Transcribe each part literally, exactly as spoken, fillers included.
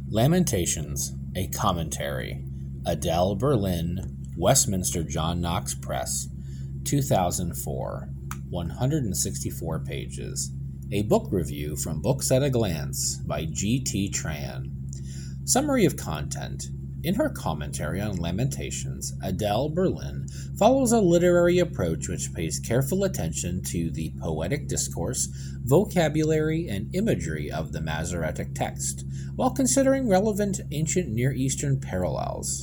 Lamentations, a Commentary. Adele Berlin, Westminster John Knox Press, two thousand four, one hundred sixty-four pages. A book review from Books at a Glance by G T Tran. Summary of content. In her commentary on Lamentations, Adele Berlin follows a literary approach which pays careful attention to the poetic discourse, vocabulary, and imagery of the Masoretic text, while considering relevant ancient Near Eastern parallels.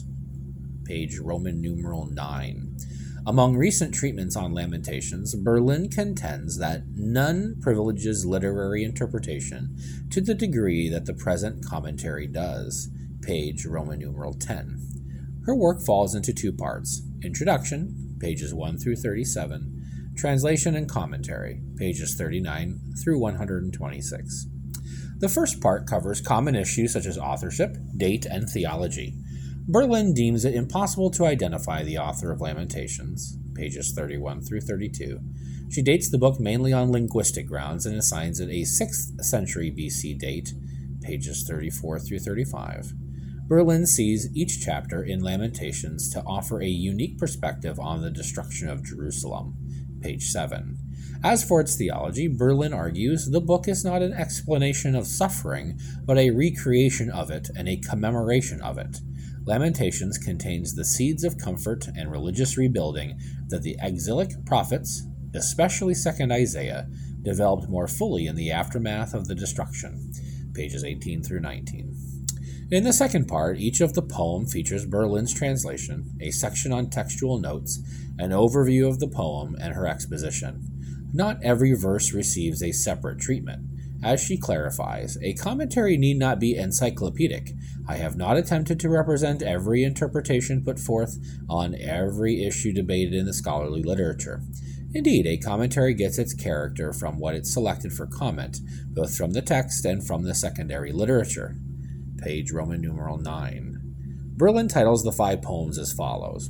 Page Roman numeral nine. Among recent treatments on Lamentations, Berlin contends that none privileges literary interpretation to the degree that the present commentary does. Page Roman numeral ten. Her work falls into two parts: introduction, pages one through thirty-seven, translation and commentary, pages thirty-nine through one hundred twenty-six. The first part covers common issues such as authorship, date, and theology. Berlin deems it impossible to identify the author of Lamentations, pages thirty-one through thirty-two. She dates the book mainly on linguistic grounds and assigns it a sixth century B C date, pages thirty-four through thirty-five. Berlin sees each chapter in Lamentations to offer a unique perspective on the destruction of Jerusalem, page seven. As for its theology, Berlin argues the book is not an explanation of suffering, but a recreation of it and a commemoration of it. Lamentations contains the seeds of comfort and religious rebuilding that the exilic prophets, especially second Isaiah, developed more fully in the aftermath of the destruction, pages eighteen through nineteen. In the second part, each of the poem features Berlin's translation, a section on textual notes, an overview of the poem, and her exposition. Not every verse receives a separate treatment. As she clarifies, a commentary need not be encyclopedic. I have not attempted to represent every interpretation put forth on every issue debated in the scholarly literature. Indeed, a commentary gets its character from what it selected for comment, both from the text and from the secondary literature. Page Roman numeral nine. Berlin titles the five poems as follows: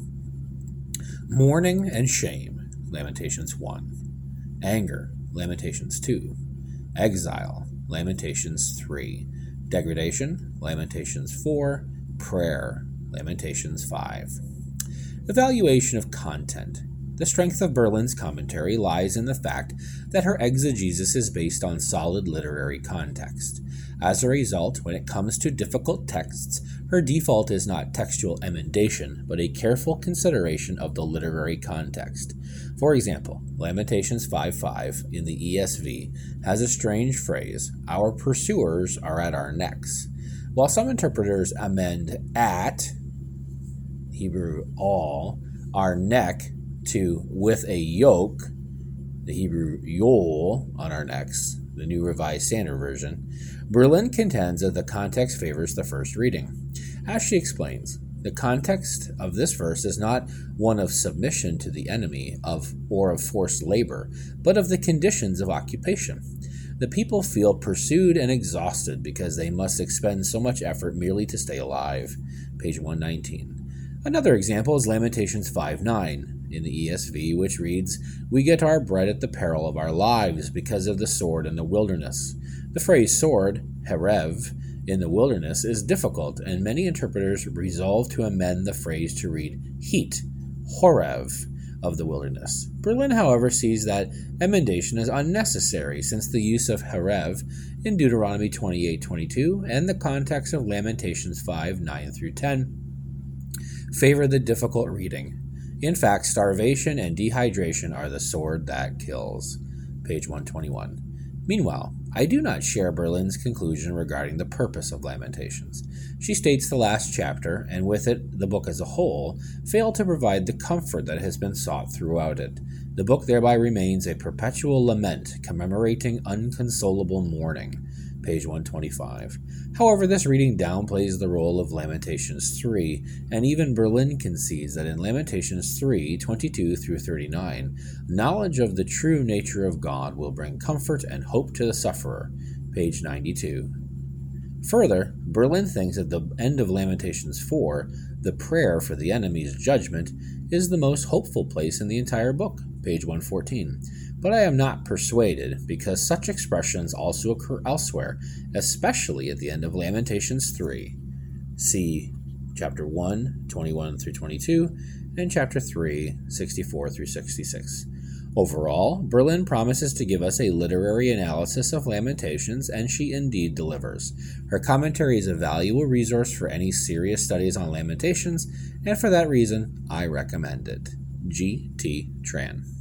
Mourning and Shame, Lamentations one. Anger, Lamentations two. Exile, Lamentations three. Degradation, Lamentations four. Prayer, Lamentations five. Evaluation of content. The strength of Berlin's commentary lies in the fact that her exegesis is based on solid literary context. As a result, when it comes to difficult texts, her default is not textual emendation, but a careful consideration of the literary context. For example, Lamentations five five in the E S V has a strange phrase, "Our pursuers are at our necks." While some interpreters amend "at," Hebrew all, "our neck" to "with a yoke," the Hebrew yol, on our necks, the New Revised Standard Version, Berlin contends that the context favors the first reading. As she explains, the context of this verse is not one of submission to the enemy of or of forced labor, but of the conditions of occupation. The people feel pursued and exhausted because they must expend so much effort merely to stay alive. Page one nineteen. Another example is Lamentations five nine in the E S V, which reads, "We get our bread at the peril of our lives because of the sword in the wilderness." The phrase sword, herev, in the wilderness is difficult, and many interpreters resolve to amend the phrase to read heat, horev, of the wilderness. Berlin, however, sees that emendation is unnecessary since the use of herev in Deuteronomy twenty-eight twenty-two and the context of Lamentations five nine through ten favor the difficult reading. In fact, starvation and dehydration are the sword that kills. Page one twenty-one. Meanwhile, I do not share Berlin's conclusion regarding the purpose of Lamentations. She states the last chapter, and with it the book as a whole, fail to provide the comfort that has been sought throughout it. The book thereby remains a perpetual lament commemorating unconsolable mourning. Page one twenty-five. However, this reading downplays the role of Lamentations three, and even Berlin concedes that in Lamentations three twenty-two through thirty-nine, knowledge of the true nature of God will bring comfort and hope to the sufferer. Page ninety-two. Further, Berlin thinks at the end of Lamentations four, the prayer for the enemy's judgment is the most hopeful place in the entire book. Page one fourteen. but I am not persuaded, because such expressions also occur elsewhere, especially at the end of Lamentations three. See chapter one, twenty-one through twenty-two, and chapter three, sixty-four through sixty-six. Overall, Berlin promises to give us a literary analysis of Lamentations, and she indeed delivers. Her commentary is a valuable resource for any serious studies on Lamentations, and for that reason, I recommend it. G T Tran.